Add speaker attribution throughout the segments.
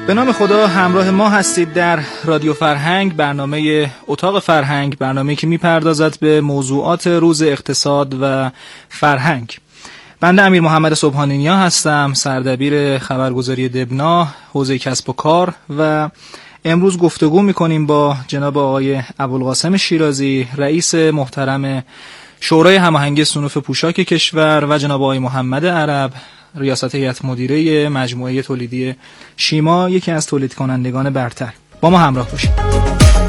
Speaker 1: به نام خدا، همراه ما هستید در رادیو فرهنگ، برنامه اتاق فرهنگ، برنامه‌ای که میپردازد به موضوعات روز اقتصاد و فرهنگ. بنده امیر محمد سبحانی نیا هستم، سردبیر خبرگزاری دبنا، حوزه کسب و کار، و امروز گفتگو میکنیم با جناب آقای ابوالقاسم شیرازی، رئیس محترم شورای هماهنگی صنوف پوشاک کشور، و جناب آقای محمد عرب، ریاست هیئت مدیره مجموعه تولیدی شیما، یکی از تولید کنندگان برتر. با ما همراه باشید.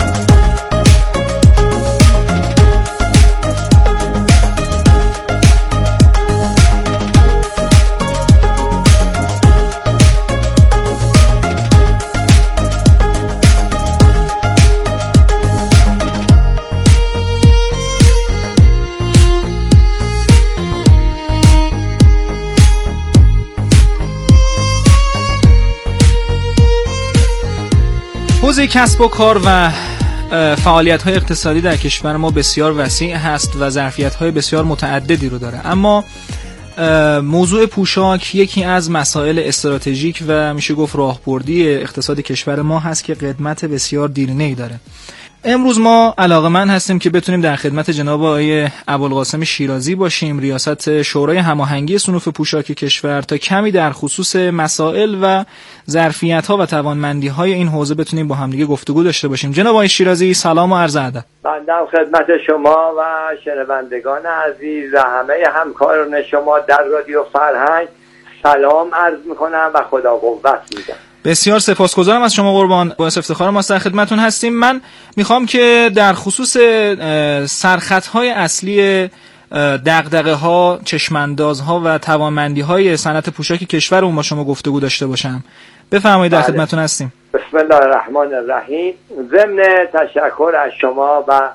Speaker 1: حوزه کسب و کار و فعالیت‌های اقتصادی در کشور ما بسیار وسیع هست و ظرفیت‌های بسیار متعددی رو داره، اما موضوع پوشاک یکی از مسائل استراتژیک و میشه گفت راهبردی اقتصاد کشور ما هست که قدمت بسیار دیرینه‌ای داره. امروز ما علاقه‌مند هستیم که بتونیم در خدمت جناب آقای ابوالقاسم شیرازی باشیم، ریاست شورای هماهنگی صنوف پوشاک کشور، تا کمی در خصوص مسائل و ظرفیت‌ها و توانمندی‌های این حوزه بتونیم با همدیگه گفتگو داشته باشیم. جناب آقای شیرازی، سلام و عرض ادب.
Speaker 2: بنده خدمت شما و شنوندگان عزیز و همه همکاران شما در رادیو فرهنگ سلام عرض می‌کنم و خدا قوت میدم.
Speaker 1: بسیار سپاسگزارم از شما قربان، باعث افتخار ما در خدمتتون هستیم. من میخوام که در خصوص سرخطهای اصلی دغدغه‌ها، چشماندازها و توانمندی‌های صنعت پوشاک کشورمون با شما گفتگو داشته باشم. بفرمایید، در خدمتتون هستیم.
Speaker 2: بسم الله الرحمن الرحیم. ضمن تشکر از شما و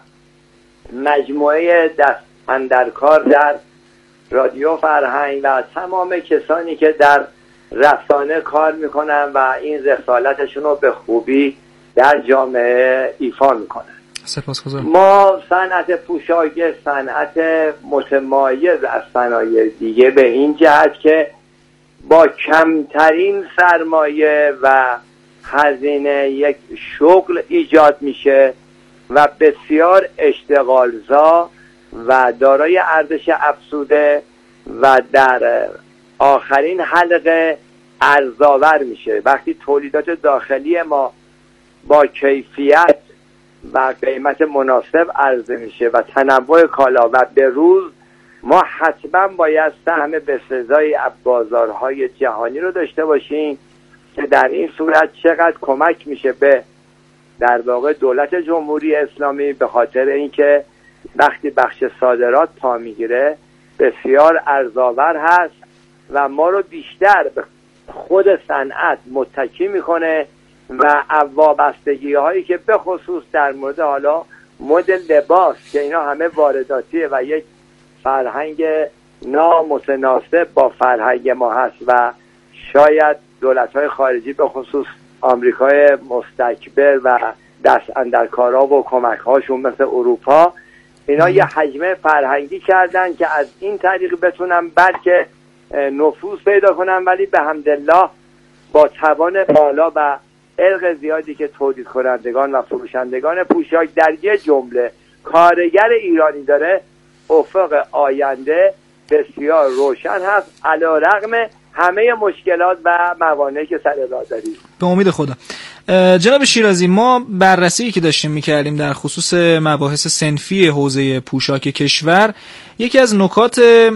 Speaker 2: مجموعه دست اندرکار در رادیو فرهنگ و تمام کسانی که در رسانه کار میکنن و این رسالتشون رو به خوبی در جامعه ایفا میکنن.
Speaker 1: سپاسگزارم.
Speaker 2: ما صنعت پوشاک صنعت متمایز از صنایع دیگه به این جهت که با کمترین سرمایه و هزینه یک شغل ایجاد میشه و بسیار اشتغالزا و دارای ارزش افزوده و در آخرین حلقه ارزآور میشه. وقتی تولیدات داخلی ما با کیفیت و قیمت مناسب عرضه میشه و تنوع کالا و به روز، ما حتما باید سهم بسزایی از بازارهای جهانی رو داشته باشیم که در این صورت چقدر کمک میشه به در واقع دولت جمهوری اسلامی، به خاطر اینکه وقتی بخش صادرات پا میگیره بسیار ارزآور هست و ما رو بیشتر به خود صنعت متکی میکنه و وابستگی هایی که به خصوص در مورد حالا مدل لباس که اینا همه وارداتیه و یک فرهنگ نامتناسب با فرهنگ ما هست و شاید دولت های خارجی به خصوص آمریکای مستکبر و دست اندرکارا و کمک هاشون مثل اروپا، اینا یه حجم فرهنگی کردن که از این طریق بتونن بلکه نفوذ پیدا کنن، ولی به حمدالله با توان بالا و ارق زیادی که تولید کنندگان و فروشندگان پوشاک در یه جمله کارگر ایرانی داره، افق آینده بسیار روشن هست علیرغم همه مشکلات و موانعی که سر راه داریم.
Speaker 1: به امید خدا. جناب شیرازی، ما بررسی که داشتیم میکردیم در خصوص مباحث صنفی حوزه پوشاک کشور، یکی از نکات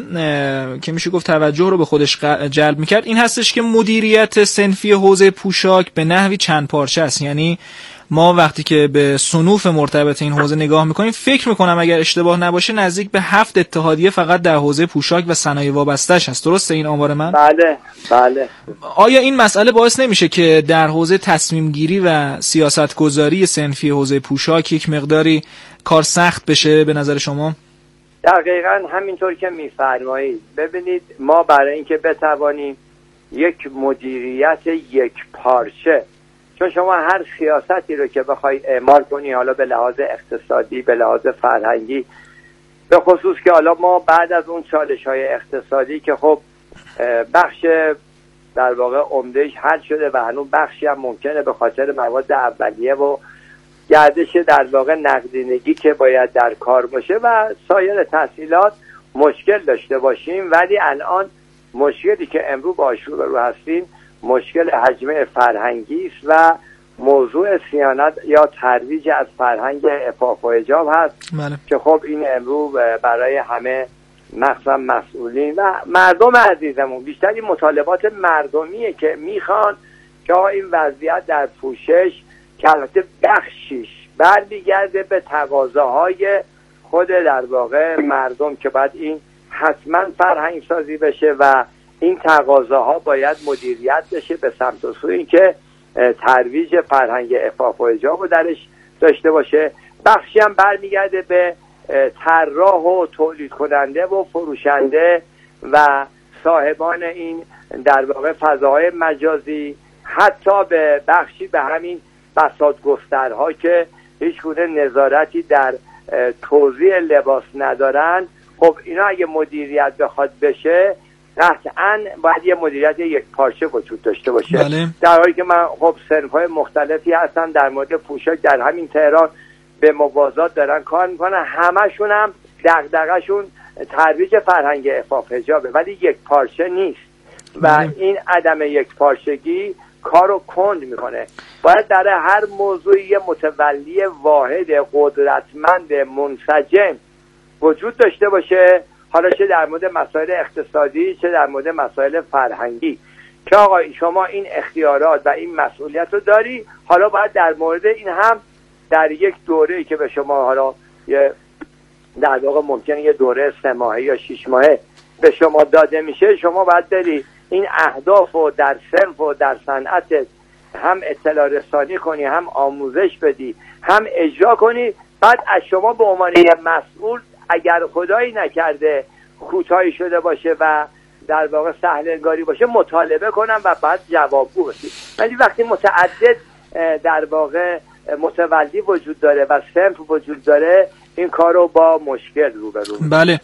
Speaker 1: که میشه گفت توجه رو به خودش جلب میکرد این هستش که مدیریت صنفی حوزه پوشاک به نحوی چند پارچه است. یعنی ما وقتی که به صنوف مرتبط این حوزه نگاه میکنیم، فکر میکنم اگر اشتباه نباشه نزدیک به 7 اتحادیه فقط در حوزه پوشاک و صنایع وابسته‌اش هست. درسته این آمار من؟
Speaker 2: بله بله.
Speaker 1: آیا این مسئله باعث نمیشه که در حوزه تصمیم گیری و سیاست گذاری صنفی حوزه پوشاک یک مقداری کار سخت بشه به نظر شما؟
Speaker 2: دقیقاً همینطور که میفرمایید. ببینید، ما برای اینکه بتوانیم یک مدیریت یک پارچه، چون شما هر سیاستی رو که بخوای اعمال کنی، حالا به لحاظ اقتصادی، به لحاظ فرهنگی، به خصوص که حالا ما بعد از اون چالش‌های اقتصادی که خب بخش در واقع عمدهش حل شده و هنوز بخشی هم ممکنه به خاطر مواد اولیه و گردش در واقع نقدینگی که باید در کار باشه و سایر تحصیلات مشکل داشته باشیم. ولی الان مشکلی که امروز باهاش روبرو هستیم مشکل حجمه فرهنگی است و موضوع صیانت یا ترویج از فرهنگ عفاف و حجاب هست که خب این امروز برای همه مخصوصا مسئولین و مردم عزیزمون بیشتری مطالبات مردمیه که میخوان که این وضعیت در پوشش که البته بخشیش برمیگرده به تقاضاهای خود در واقع مردم که باید این حتما فرهنگ سازی بشه و این تقاضاها باید مدیریت بشه به سمت و سوی که ترویج فرهنگ عفاف و حجاب رو درش داشته باشه. بخشی هم برمیگرده به طراح و تولید کننده و فروشنده و صاحبان این در واقع فضاهای مجازی، حتی به بخشی به همین بساطگسترها که هیچ گونه نظارتی در توزیع لباس ندارن. خب اینا اگه مدیریت بخواد بشه قطعاً باید یه مدیریت یک پارچه وجود داشته باشه.
Speaker 1: بله.
Speaker 2: در حالی که من خب صنف‌های مختلفی هستن در مورد پوشاک در همین تهران به موازات دارن کار میکنن، همشون هم دغدغه‌شون ترویج فرهنگ عفاف حجابه ولی یک پارچه نیست و این عدم یک پارچگی کارو کند میکنه. باید در هر موضوعی یه متولی واحد قدرتمند منسجم وجود داشته باشه، حالا چه در مورد مسائل اقتصادی چه در مورد مسائل فرهنگی، که آقا شما این اختیارات و این مسئولیت رو داری. حالا باید در مورد این هم در یک دوره‌ای که به شما حالا یه در واقع ممکنه یه دوره 3 ماهه یا 6 ماهه به شما داده میشه، شما باید بری این اهداف رو در صنف و در صنعت هم اطلاع رسانی کنی، هم آموزش بدی، هم اجرا کنی. بعد از شما به عنوان مسئول اگر خدایی نکرده کوتاهی شده باشه و در واقع سهل انگاری باشه مطالبه کنم و بعد جوابگو باشی. ولی وقتی متعدد در واقع متولی وجود داره و صنف وجود داره این کارو با مشکل روبرو.
Speaker 1: بله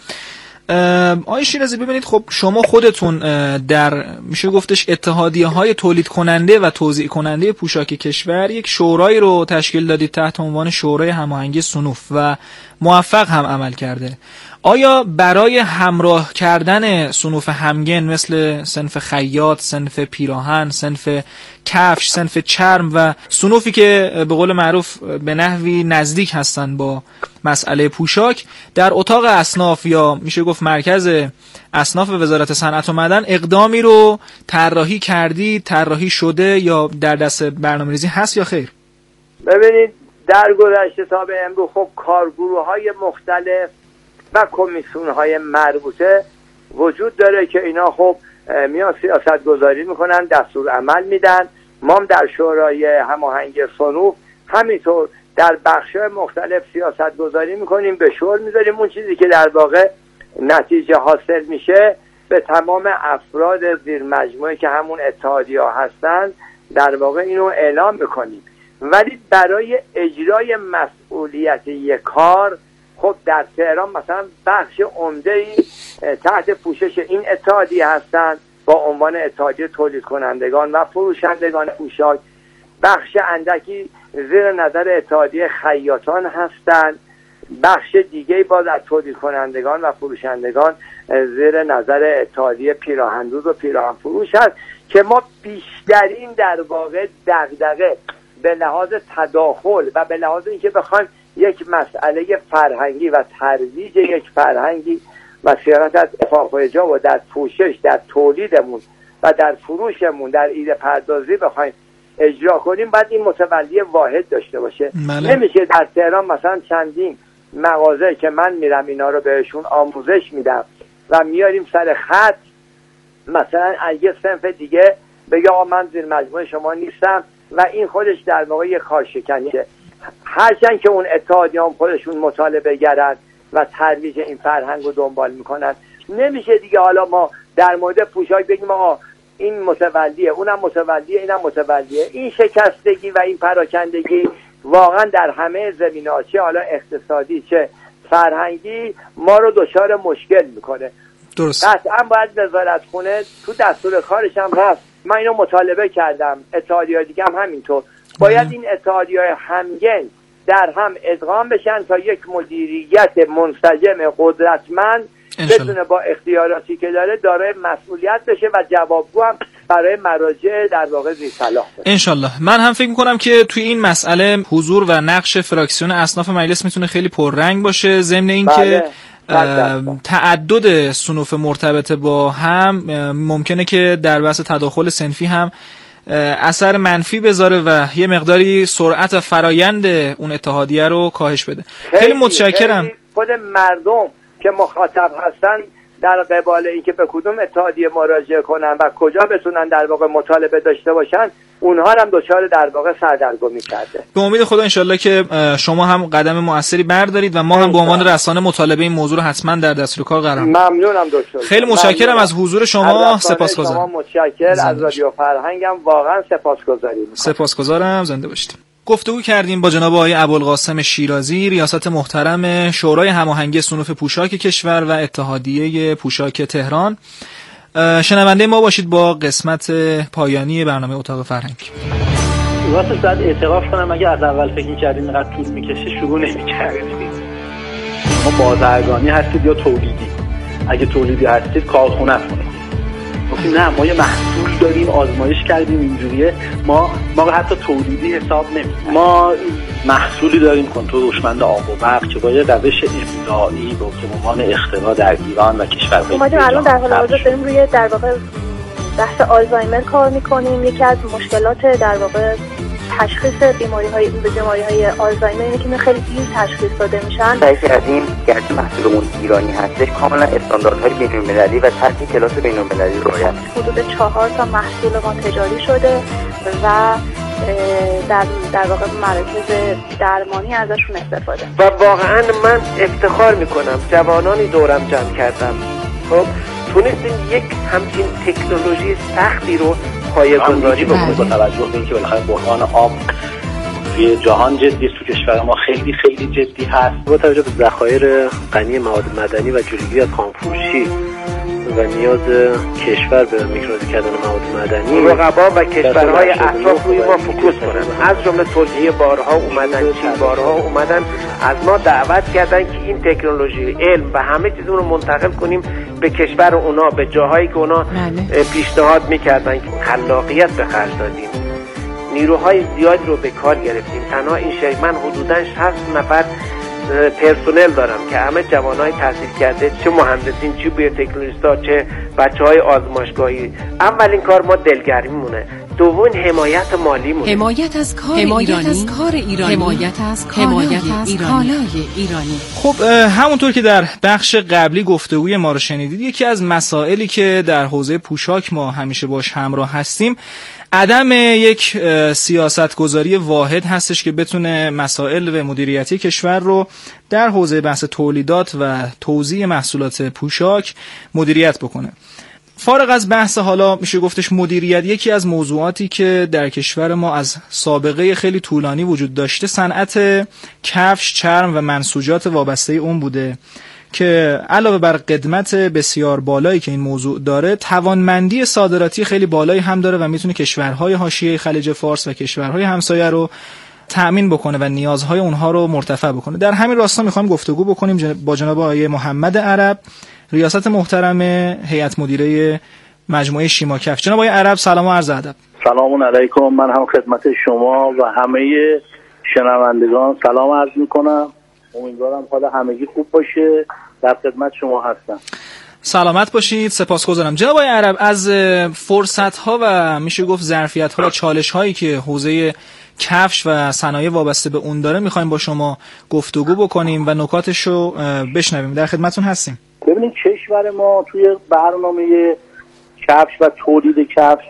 Speaker 1: آقای شیرازی، ببینید خب شما خودتون در میشه گفتش اتحادیه‌های تولید کننده و توزیع کننده پوشاک کشور یک شورایی رو تشکیل دادید تحت عنوان شورای هماهنگی صنوف و موفق هم عمل کرده. آیا برای همراه کردن صنوف همگن مثل صنف خیاط، صنف پیراهن، صنف کفش، صنف چرم و صنوفی که به قول معروف به نحوی نزدیک هستن با مسئله پوشاک در اتاق اصناف یا میشه گفت مرکز اصناف وزارت صنعت و معدن اقدامی رو طراحی کردید، طراحی شده یا در دست برنامه‌ریزی هست یا خیر؟
Speaker 2: ببینید در گذشته تا به امروز خب کارگروه‌های مختلف و کمیسیون‌های مربوطه وجود داره که اینا خب میان سیاست گذاری میکنن، دستور عمل میدن. ما هم در شورای هماهنگی صنوف همینطور در بخش‌های مختلف سیاست گذاری میکنیم، به شور میذاریم. اون چیزی که در واقع نتیجه حاصل میشه به تمام افراد زیر مجموعه که همون اتحادیه هستن در واقع اینو اعلام میکنیم. ولی برای اجرای مسئولیت یک کار خب در تهران مثلا بخش عمده‌ای تحت پوشش این اتحادیه هستند با عنوان اتحادیه تولید کنندگان و فروشندگان پوشاک، بخش اندکی زیر نظر اتحادیه خیاطان هستند، بخش دیگه باز از تولید کنندگان و فروشندگان زیر نظر اتحادیه پیراهندوز و پیراهن فروش هست که ما بیشترین در واقع دغدغه به لحاظ تداخل و به لحاظ اینکه بخوایم یک مسئله فرهنگی و ترویج یک فرهنگی و صیانت از عفاف و حجاب و در پوشش در تولیدمون و در فروشمون در ایده پردازی بخوایم اجرا کنیم باید این متولی واحد داشته باشه. نمیشه در تهران مثلا چندین مغازه که من میرم اینا رو بهشون آموزش میدم و میاریم سر خط مثلا یه صنف دیگه بگه آقا من زیر مجموعه شما نیستم و این خودش در واقع یه کارشکنیه. هرچند که اون اتحادیه هم خودشون مطالبه گرن و ترویج این فرهنگ رو دنبال میکنن، نمیشه دیگه حالا ما در مورد پوشاک بگیم آقا این متولیه اونم متولیه اینم متولیه. این شکستگی و این پراکندگی واقعا در همه زمینه‌ها چه حالا اقتصادی چه فرهنگی ما رو دچار مشکل میکنه.
Speaker 1: درست.
Speaker 2: قطعا باید وزارتخونه تو دستور کارش هم هست من اینو مطالبه کردم، اتحادیه‌های دیگه هم همینطور. باید این اتحادیه‌های همگن در هم ادغام بشن تا یک مدیریت منسجم قدرتمند بتونه با اختیاراتی که داره دارای مسئولیت بشه و جوابگو هم برای مراجع در واقع ذی‌صلاح باشه.
Speaker 1: انشالله. من هم فکر میکنم که توی این مسئله حضور و نقش فراکسیون اصناف مجلس میتونه خیلی پررنگ باشه، ضمن اینکه تعدد صنوف مرتبط با هم ممکنه که در بحث تداخل صنفی هم اثر منفی بذاره و یه مقداری سرعت و فرایند اون اتحادیه رو کاهش بده. خیلی متشکرم.
Speaker 2: خود مردم که مخاطب هستن در قبال اینکه به کدوم اتحادیه مراجعه کنن و کجا بتونن در واقع مطالبه داشته باشن، اونها هم دچار در واقع سردرگمی کرده.
Speaker 1: به امید خدا انشالله که شما هم قدم مؤثری بردارید و ما هم به عنوان رسانه مطالبه این موضوع رو حتما در دستور کار قرار میدیم.
Speaker 2: ممنونم دکتر.
Speaker 1: خیلی متشکرم از حضور شما. سپاسگزارم.
Speaker 2: شما متشکرم از رادیو فرهنگم، واقعا سپاسگزاریم.
Speaker 1: سپاسگزارم. زنده باشید. گفتگو کردیم با جناب آقای ابوالقاسم شیرازی، ریاست محترم شورای هماهنگی صنوف پوشاک کشور و اتحادیه پوشاک تهران. شنونده ما باشید با قسمت پایانی برنامه اتاق فرهنگ.
Speaker 3: واسه بعد اعتراف کنم اگه از اول فکر می‌کردیم اینقدر طول می‌کشه شروع نمی‌کردیم. ما بازرگانی هستید یا تولیدی؟ اگه تولیدی هستید کارخونه‌تونه. گفتیم نه ما یه محصول داریم، آزمایش کردیم اینجوریه، ما حتی تولیدی حساب نمی‌کنیم. ما محصولی داریم کنترل هوشمند آب و برق که با یه روش ابداعی با عنوان اختراع در ایران و کشورهای
Speaker 4: ما الان در حال حاضر داریم روی در واقع بحث آلزایمر کار می‌کنیم. یکی از مشکلات در واقع تشخیص بیماری‌های آلزایمر اینه که خیلی دیر تشخیص داده میشن.
Speaker 5: سعی کردیم گرچه محصولمون ایرانی هستش کاملا استانداردهای بین‌المللی و سطح کلاس بین‌المللی رو رعایت.
Speaker 4: حدود 4 تا محصول ما تجاری شده و در واقع مراکز درمانی ازشون استفاده.
Speaker 6: و واقعا من افتخار میکنم جوانانی دورم جمع کردم، خب تونستیم یک همچین تکنولوژی سختی رو پایه‌گذاری بکنیم.
Speaker 3: با توجه به اینکه بالاخره بحران آب توی جهان جدی است، تو کشور ما خیلی خیلی جدی هست.
Speaker 6: با توجه به ذخایر غنی مواد مدنی و جلوگیری از خامفروشی و نیاز کشور به میکروزی کردن مواد مدنی، رقبا و کشورهای اطراف روی ما فوکوس کنن. از جمله ترکیه بارها اومدن، چین بارها اومدن، از ما دعوت کردن که این تکنولوژی، علم و همه چیز رو منتقل کنیم به کشور اونا، به جاهایی که اونا پیشنهاد میکردن. خلاقیت به خرج دادیم، نیروهای زیادی رو به کار گرفتیم. تنها این شهر من حدوداً 60 نفر پرسنل دارم که همه جوانای تحصیل کرده، چه مهندسین، چه بیوتکنولوژیست‌ها، چه بچه‌های آزمایشگاهی. اولین کار ما دلگرمی مونه، دوم حمایت مالی مونه،
Speaker 7: حمایت از کار ایرانی، حمایت از کالای ایرانی.
Speaker 1: خب همونطور که در بخش قبلی گفتگوی ما رو شنیدید، یکی از مسائلی که در حوزه پوشاک ما همیشه باش همراه هستیم عدم یک سیاستگذاری واحد هستش که بتونه مسائل و مدیریتی کشور رو در حوزه بحث تولیدات و توزیع محصولات پوشاک مدیریت بکنه. فارغ از بحث حالا میشه گفتش مدیریت، یکی از موضوعاتی که در کشور ما از سابقه خیلی طولانی وجود داشته صنعت کفش، چرم و منسوجات وابسته اون بوده که علاوه بر قدمت بسیار بالایی که این موضوع داره، توانمندی صادراتی خیلی بالایی هم داره و میتونه کشورهای حاشیه خلیج فارس و کشورهای همسایه رو تأمین بکنه و نیازهای اونها رو مرتفع بکنه. در همین راستا میخوایم گفتگو بکنیم با جناب آقای محمد عرب، ریاست محترم هیئت مدیره مجموعه شیما کفش. جناب آقای عرب سلام و عرض ادب.
Speaker 3: سلام علیکم. من هم خدمت شما و همه شنوندگان سلام عرض میکنم. امیدوارم حال همگی خوب باشه. در خدمت شما هستم.
Speaker 1: سلامت باشید. سپاسگزارم. جناب آقای عرب، از فرصت‌ها و میشه گفت ظرفیت‌ها و چالش‌هایی که حوزه کفش و صنایع وابسته به اون داره می‌خوایم با شما گفتگو بکنیم و نکاتش رو بشنویم. در خدمتتون هستیم.
Speaker 3: ببینید کشور ما توی برنامه کفش و تولید کفش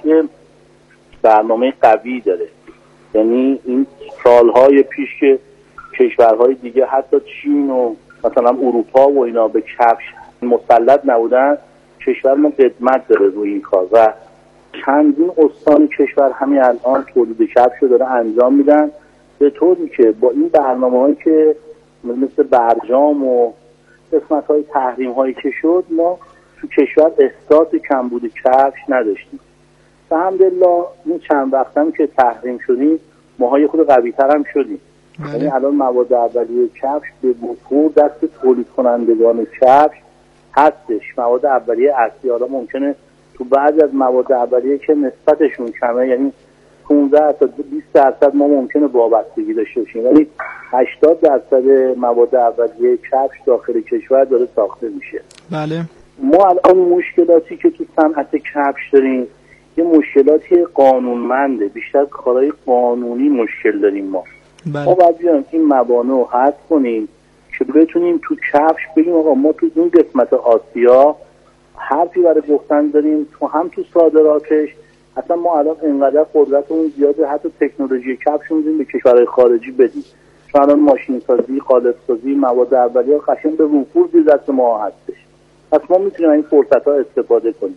Speaker 3: برنامه قوی داره. یعنی این سال‌های پیش که کشورهای دیگه حتی چین و مثلا اروپا و اینا به کفش مسلط نبودن، کشور ما خدمت داره روی این کار و چندین استان کشور همین الان تولید کفش رو داره انجام میدن، به طوری که با این برنامه‌هایی که مثل برجام و قسمت‌های تحریم‌هایی که شد، ما تو کشور احساس کمبود کفش نداشتیم الحمدلله این چند وقتم که تحریم شدیم ماهای خود قوی‌تر هم شدیم. یعنی الان مواد اولیه کفش به وفور دست تولید کنندگان کفش هستش. مواد اولیه اصلی، حالا ممکنه تو بعضی از مواد اولیه که نسبتشون کمه، یعنی 15 تا 20% ما ممکنه وابستگی داشته باشیم، ولی 80% مواد اولیه کفش داخل کشور داره ساخته میشه.
Speaker 1: بله. ما
Speaker 3: الان مشکلاتی که تو صنعت کفش داریم یه مشکلاتی قانونمنده، بیشتر کارهای قانونی مشکل داریم ما. ما باید بیایم این موانع رو حذف کنیم که بتونیم تو کفش بگیم آقا ما تو این قسمت آسیا حرفی برای گفتن داریم، تو هم تو صادراتش. اصلا ما الان اینقدر قدرتمون زیاده حتی تکنولوژی کفش می‌دیم به کشورهای خارجی بدیم، چون الان ماشین سازی، قالب سازی، مواد اولیه قشنگ به وفور زیر دست ما هستش. پس ما میتونیم این فرصت‌ها استفاده کنیم.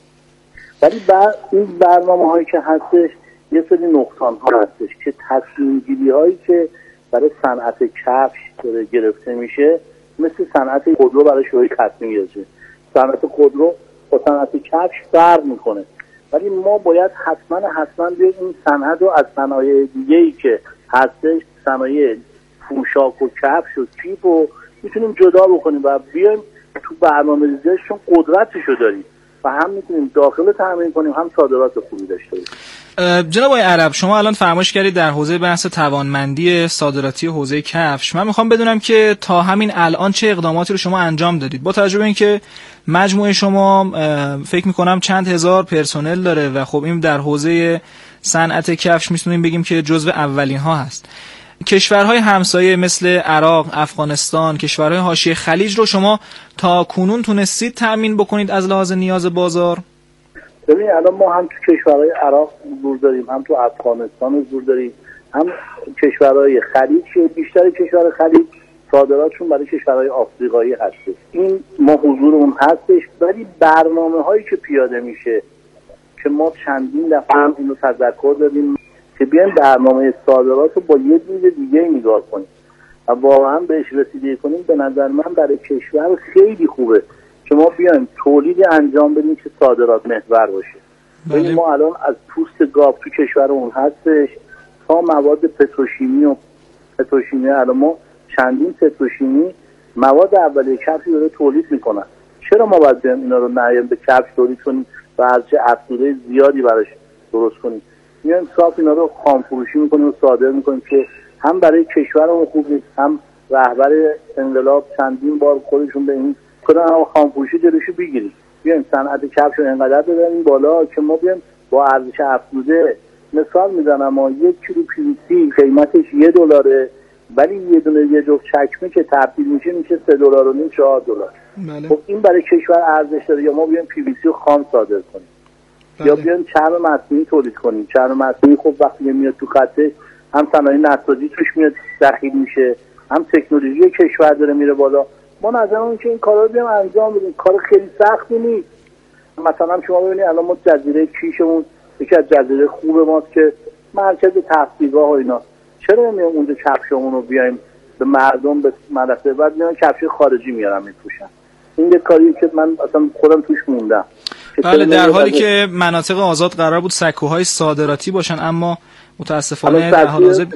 Speaker 3: ولی این برنامه‌هایی که هستش یه سری نقصان‌ها هستش که تصمیم‌گیری‌هایی که برای صنعت کفش داره گرفته میشه، مثل صنعت خودرو برای شوی تصمیم گرفته. صنعت خودرو با صنعت کفش فرق میکنه، ولی ما باید حتما بیایم این صنعت رو از صنایع دیگه‌ای که هستش، صنایع پوشاک و کفش و کیف رو میتونیم جدا بکنیم و بیایم تو برنامه‌ریزیش، چون قدرتشو داریم و هم میتونیم داخل تامین کنیم هم صادرات خوبی داشته باشیم.
Speaker 1: جناب آقای عرب، شما الان فرمایش کردید در حوزه بحث توانمندی صادراتی حوزه کفش. من میخوام بدونم که تا همین الان چه اقداماتی رو شما انجام دادید، با توجه به اینکه مجموعه شما فکر میکنم چند هزار پرسنل داره و خب این در حوزه صنعت کفش میتونیم بگیم که جزو اولین ها هست. کشورهای همسایه مثل عراق، افغانستان، کشورهای حاشیه خلیج رو شما تا کنون تونستید تأمین بکنید از لحاظ نیاز بازار؟
Speaker 3: ببینید الان ما هم تو کشورهای عراق حضور داریم، هم تو افغانستان حضور داریم، هم کشورهای خلیج که بیشتر کشور خلیج صادراتشون برای کشورهای آفریقایی هستش. این ما حضورمون هستش، ولی برنامه‌هایی که پیاده میشه که ما چندین دفعه هم اینو تذکر دادیم که بیایم برنامه صادرات رو با یه دید دیگه نگاه کنیم و واقعا بهش رسیدگی کنیم. به نظر من برای کشور خیلی خوبه که ما بیایم تولیدی انجام بدیم که صادرات محور باشه. ببین ما الان از پوست گاو تو کشورمون هستش تا مواد پتروشیمی الان ما چندین پتروشیمی مواد اولیه کفشی داره تولید میکنن. چرا ما باید بیایم اینا رو نهیم به کفش تولید کنیم و ارزش افزوده زیادی براش درست کنیم؟ میایم صاف اینا رو خام فروشی میکنیم و صادر میکنیم که هم برای کشورمون خوب نیست، هم رهبر انقلاب چندین بار خودشون به این کدام خام فروشی جلوشو بگیریم. بیایم صنعت کفش رو اینقدر ببریم بالا که ما بیایم با ارزش افزوده. مثال میزنم، ما 1 کیلو PVC قیمتش $1، ولی یه جفت چکمه که تبدیل میشه $3.5 $4. خب این برای کشور ارزش داره. یا ما بیایم PVC رو خام صادر کنیم یا بیایم چرم مصنوعی تولید کنیم. چرم مصنوعی خب وقتی میاد تو خطه هم صنایع نساجی توش میاد دخیل میشه، هم تکنولوژی کشور داره میره بالا. ما نظرمون که این کارا رو بیایم انجام بدیم. کار خیلی سختی نیست. مثلا شما ببینید الان ما جزیره کیشمون یکی از جزیره خوب ماست که مرکز تفریحگاه و اینا، چرا نمیایم اونجا کفشمون رو بیایم به مردم به مدرسه بعد میان کفش خارجی میارن میپوشن؟ این یه کاریه که من اصلا خودم توش موندم.
Speaker 1: بله، در حالی که مناطق آزاد قرار بود سکوهای صادراتی باشن، اما متاسفانه در حال حاضر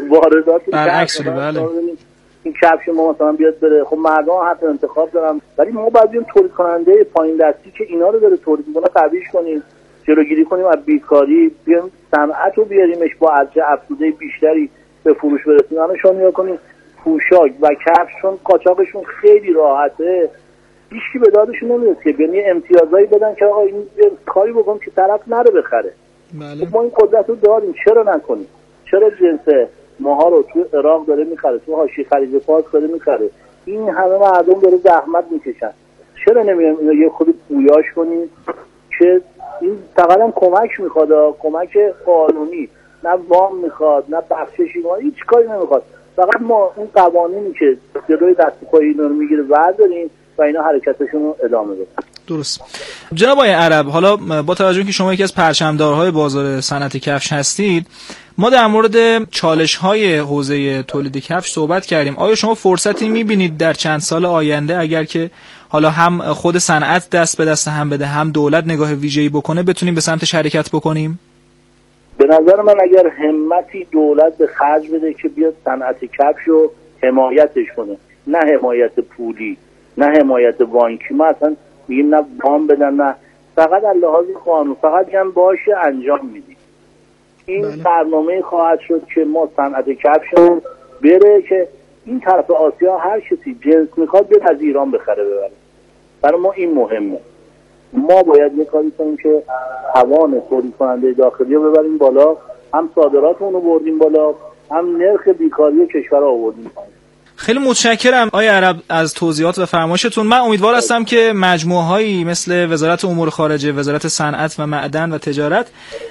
Speaker 1: برعکس شده. بله
Speaker 3: این کفش ما مثلا بیاد بره، خب مردم حتی انتخاب دارن، ولی ما باید بیایم تولید کننده پایین دستی که اینا رو داره تولید میکنه قویش کنیم، جلوگیری کنیم از بیکاری، بیایم صنعت رو بیاریمش با ارزش افزوده بیشتری به فروش برسونیم. الان شما نگاه کنید پوشاک و کفشون قاچاقشون خیلی راحته، هیچکی به دادشون نمیاد که یعنی امتیازایی بدن که آقا این کاری بکن که طرف نره بخره.
Speaker 1: بله.
Speaker 3: ما این قدرت رو داریم، چرا نکنیم؟ چرا جنس ماها رو تو عراق داره میخره، تو حاشیه خلیج فارس داره میخره، این همه مردم داره زحمت میکشن، چرا نمیایم اینو یه خود پویاش کنیم که این فقط هم کمک میخواد، کمک قانونی، نه وام میخواد نه بخششی، هیچ کاری نمیخواد، فقط ما اون قوانینی که جلوی دست پای اینا رو میگیره برداریم و اینا حرکتشون رو ادامه بدن.
Speaker 1: درست. جناب آقای عرب، حالا با توجه به که شما یکی از پرچمدارهای بازار صنعت کفش هستید، ما در مورد چالش‌های حوزه تولید کفش صحبت کردیم. آیا شما فرصتی می‌بینید در چند سال آینده اگر که حالا هم خود صنعت دست به دست هم بده، هم دولت نگاه ویژه‌ای بکنه، بتونیم به سمتش حرکت بکنیم؟
Speaker 3: به نظر من اگر همتی دولت به خرج بده که بیاد صنعت کفش رو حمایتش کنه، نه حمایت پولی، نه حمایت بانکی، ما اصلا میگیم نه وام بدن، نه، فقط از لحاظ قانون فقط میگن باشه انجام میدیم. این برنامه خواهد شد که ما صنعت کفش بره که این طرف آسیا هر کسی جنس میخواد بیاد از ایران بخره ببره. برای ما این مهمه. ما باید یه کاری کنیم که توان تولید کننده داخلی رو ببریم بالا، هم صادراتمون رو بردیم بالا، هم نرخ بیکاری کشور رو آوردیم پایین.
Speaker 1: خیلی متشکرم آقای عرب از توضیحات و فرمایشتون. من امیدوار هستم که مجموعه‌هایی مثل وزارت امور خارجه، وزارت صنعت و معدن و تجارت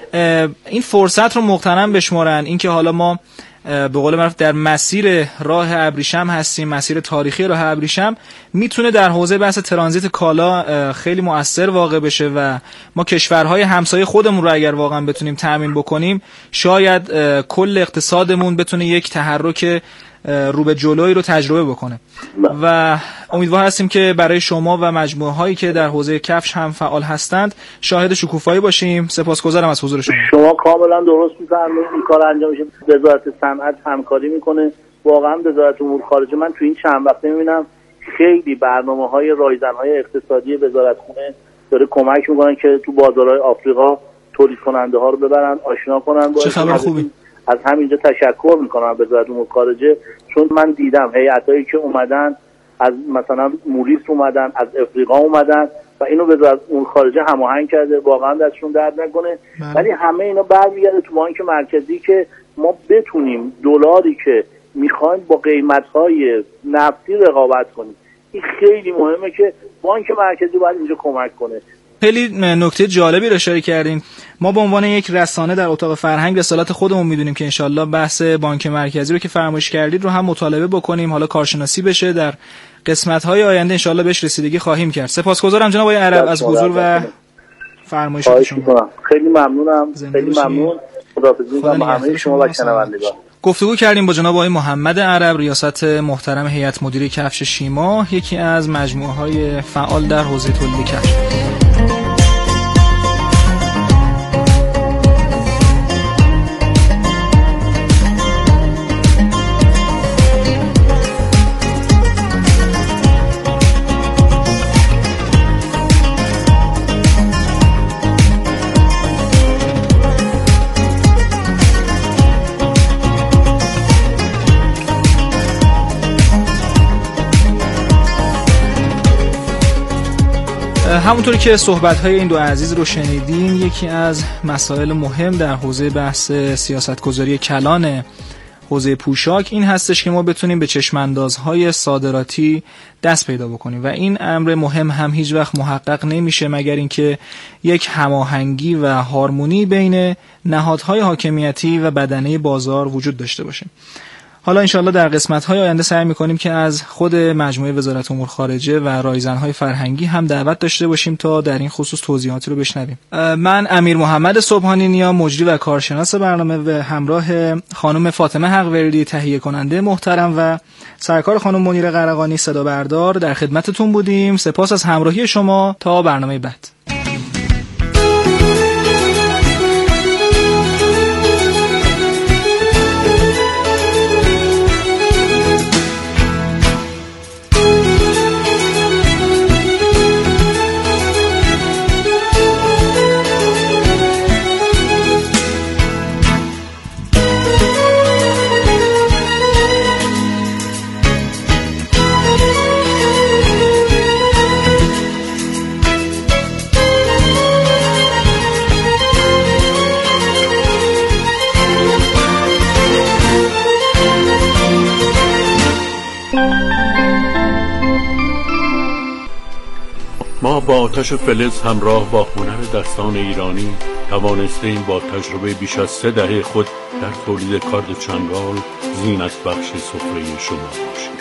Speaker 1: این فرصت رو مغتنم بشمارن. اینکه حالا ما به قول معروف در مسیر راه ابریشم هستیم، مسیر تاریخی راه ابریشم میتونه در حوزه بحث ترانزیت کالا خیلی مؤثر واقع بشه و ما کشورهای همسایه خودمون رو اگر واقعا بتونیم تأمین بکنیم، شاید کل اقتصادمون بتونه یک تحرک رو به جلوی رو تجربه بکنه. و امیدوار هستیم که برای شما و مجموعه هایی که در حوزه کفش هم فعال هستند شاهد شکوفایی باشیم. سپاسگزارم از حضور شما.
Speaker 3: شما کاملا درست می‌فرمایید. این کار انجام میشه. وزارت صنعت همکاری میکنه، واقعا وزارت امور خارجه. من تو این چند وقته میبینم خیلی برنامه‌های رایزن‌های اقتصادی وزارتخونه داره کمک میکنن که تو بازارهای آفریقا تولید کننده ها رو ببرن، آشنا کنن با.
Speaker 1: چه خبر خوبی.
Speaker 3: از همینجا تشکر میکنم وزارت امور خارجه، چون من دیدم هیئتایی که اومدن از مثلا موریس اومدن، از افریقا اومدن و اینو وزارت امور خارجه هماهنگ کرده، واقعا دستشون درد نکنه. ولی همه اینا برمیگرده تو بانک مرکزی که ما بتونیم دلاری که میخوایم با قیمت‌های نفتی رقابت کنیم. این خیلی مهمه که بانک مرکزی باید اینجا کمک کنه.
Speaker 1: خیلی نکته جالبی رو اشاره کردین. ما به عنوان یک رسانه در اتاق فرهنگ رسالت خودمون میدونیم که انشالله بحث بانک مرکزی رو که فرمایش کردید رو هم مطالبه بکنیم، حالا کارشناسی بشه، در قسمت‌های آینده انشالله بهش رسیدگی خواهیم کرد. سپاسگزارم جناب آقای عرب از حضور و فرمایشات شما.
Speaker 3: خیلی ممنونم. خیلی ممنون. خداحافظی می‌کنم با همه شما و شنوندگان.
Speaker 1: گفتگو کردیم با جناب آقای محمد عرب، ریاست محترم هیئت مدیره کفش شیما، یکی از مجموعه‌های فعال در حوزه تولید کفش. همونطوری که صحبت‌های این دو عزیز رو شنیدین، یکی از مسائل مهم در حوزه بحث سیاستگذاری کلان حوزه پوشاک این هستش که ما بتونیم به چشم‌اندازهای صادراتی دست پیدا بکنیم و این امر مهم هم هیچ وقت محقق نمیشه مگر اینکه یک هماهنگی و هارمونی بین نهادهای حاکمیتی و بدنه بازار وجود داشته باشه. حالا انشالله در قسمت‌های آینده سعی می‌کنیم که از خود مجموعه وزارت امور خارجه و رایزن‌های فرهنگی هم دعوت داشته باشیم تا در این خصوص توضیحاتی رو بشنویم. من امیر محمد صبحانی نیا، مجری و کارشناس برنامه، و همراه خانم فاطمه حقوری تهیه کننده محترم و سرکار خانم منیره قرقانی صدا بردار در خدمتتون بودیم. سپاس از همراهی شما تا برنامه بعد.
Speaker 8: ما با آتش فلز همراه با هنر دستان ایرانی توانستیم با تجربه بیش از 3 دهه خود در تولید کارد چنگال زینت بخش سفره شما باشیم.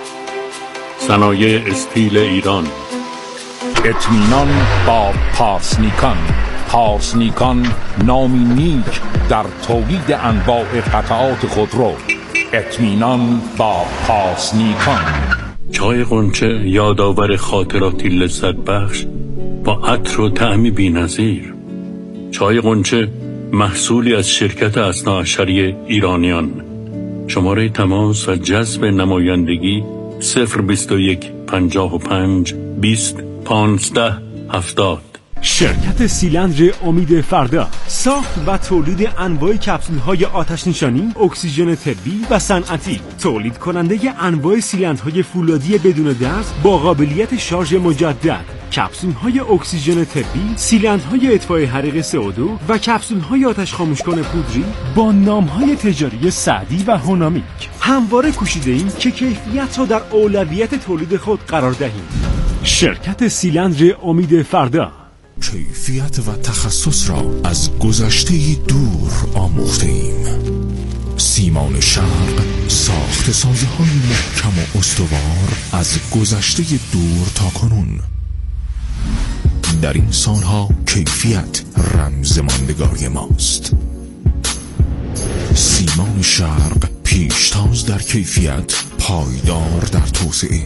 Speaker 8: صنایع استیل ایران.
Speaker 9: اطمینان با پارسنیکان. پارسنیکان نامی نیک در تولید انواع قطعات خودرو. اطمینان با پارسنیکان.
Speaker 8: چای غنچه یادآور خاطراتی لذت بخش با عطر و طعمی بی‌نظیر. چای غنچه محصولی از شرکت اثناعشری ایرانیان. شماره تماس و جذب نمایندگی 021 55 20 15 70.
Speaker 10: شرکت سیلندر امید فردا ساخت و تولید انواع کپسول‌های آتش نشانی، اکسیژن طبی و صنعتی، تولید کننده انواع سیلندرهای فولادی بدون دست با قابلیت شارژ مجدد، کپسول‌های اکسیژن طبی، سیلندرهای اطفاء حریق CO2 و کپسول‌های آتش خاموشکن پودری با نام‌های تجاری سعدی و هونامیک. همواره کوشیده‌ایم که کیفیت را در اولویت تولید خود قرار دهیم. شرکت سیلندر امید فردا.
Speaker 11: کیفیت و تخصص را از گذشته دور آموخته ایم. سیمان شرق ساخت سازه‌های محکم و استوار از گذشته دور تا کنون. در این سالها کیفیت رمز ماندگاری ماست. سیمان شرق پیشتاز در کیفیت، پایدار در توسعه.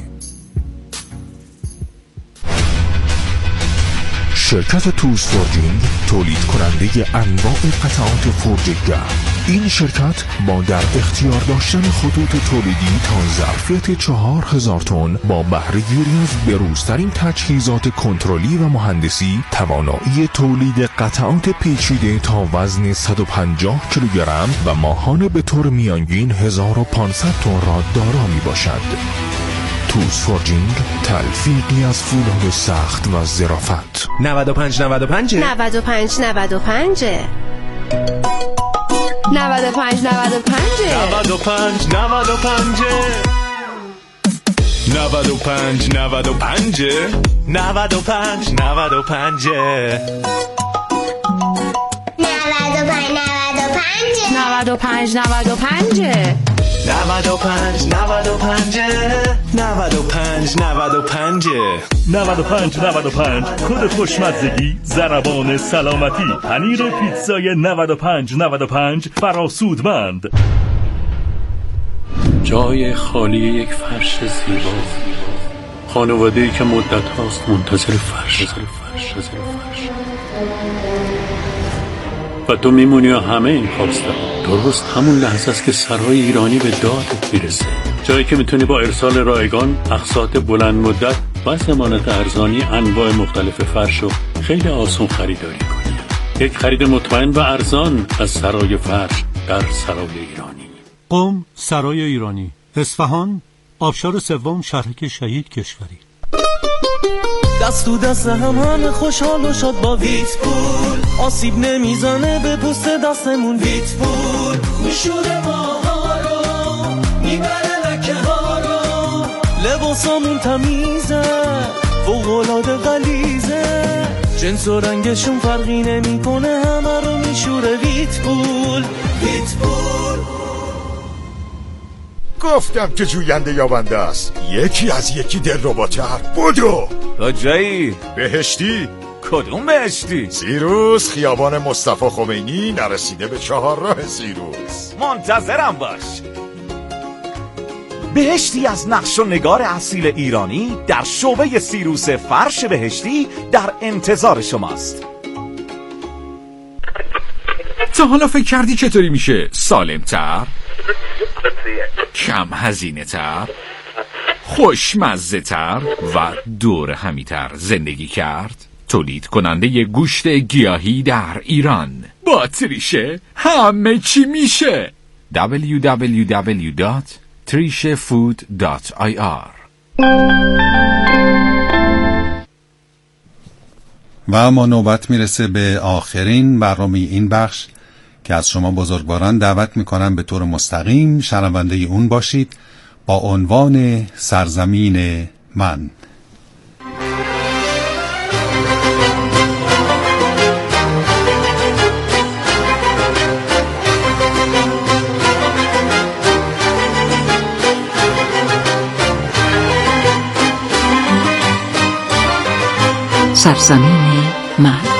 Speaker 11: شرکت توز فورجینگ تولید کننده انواع قطعات فرج گرم. این شرکت با در اختیار داشتن خطوط تولیدی تا ظرفیت 4000 تن با بهره گیری از بروزترین تجهیزات کنترلی و مهندسی توانایی تولید قطعات پیچیده تا وزن 150 کیلوگرم و ماهانه به طور میانگین 1500 تن را دارا می باشد. توز فورجینگ تلفیقی از فولاد سخت و ظرافت.
Speaker 12: 95 95
Speaker 13: 95 95 95 95
Speaker 12: 95 95 95 95 95
Speaker 13: 95 95
Speaker 12: 95 کد خوشمزگی، ضربان سلامتی، پنیر پیتزای 95 فراسودمند.
Speaker 8: جای خالی یک فرش زیبا، خانواده‌ای که مدت هاست منتظر فرش و تو میمونی و همه این خواسته درست همون لحظه است که سرای ایرانی به دادت میرسه. جایی که میتونی با ارسال رایگان اقساط بلند مدت و ضمانت ارزانی انواع مختلف فرش رو خیلی آسان خریداری کنی. یک خرید مطمئن و ارزان از سرای فرش در سرای ایرانی.
Speaker 14: قم سرای ایرانی، اصفهان، آبشار سوم، شهرک شهید کشوری.
Speaker 15: دست تو دست همه خوشحال و شاد با ویت پول، آسیب نمیزنه به پوست دستمون. ویت پول میشوره ماها رو، میبره لکه ها رو، لباسامون تمیزه فوق‌العاده غلیظه، جنس و رنگشون فرقی نمیکنه، همه رو میشوره ویت پول. ویت پول
Speaker 16: گفتم که جوینده یابنده است، یکی از یکی دلرباتر. بدو
Speaker 12: کجایی؟
Speaker 16: بهشتی.
Speaker 12: کدوم بهشتی؟
Speaker 16: سیروس، خیابان مصطفی خمینی، نرسیده به 4 راه سیروس.
Speaker 12: منتظرم باش. بهشتی از نقش و نگار اصیل ایرانی در شعبه سیروس فرش بهشتی در انتظار شماست.
Speaker 9: تا حالا فکر کردی چطوری میشه سالم‌تر، کم هزینه‌تر، خوشمزه‌تر و دور همی‌تر زندگی کرد؟ تولید کننده گوشت گیاهی در ایران با تریشه همه چی میشه. www.trishefood.ir.
Speaker 17: و اما نوبت میرسه به آخرین برنامه این بخش که از شما بزرگواران دعوت میکنم به طور مستقیم شنونده اون باشید با عنوان سرزمین من.
Speaker 7: سرزمین من.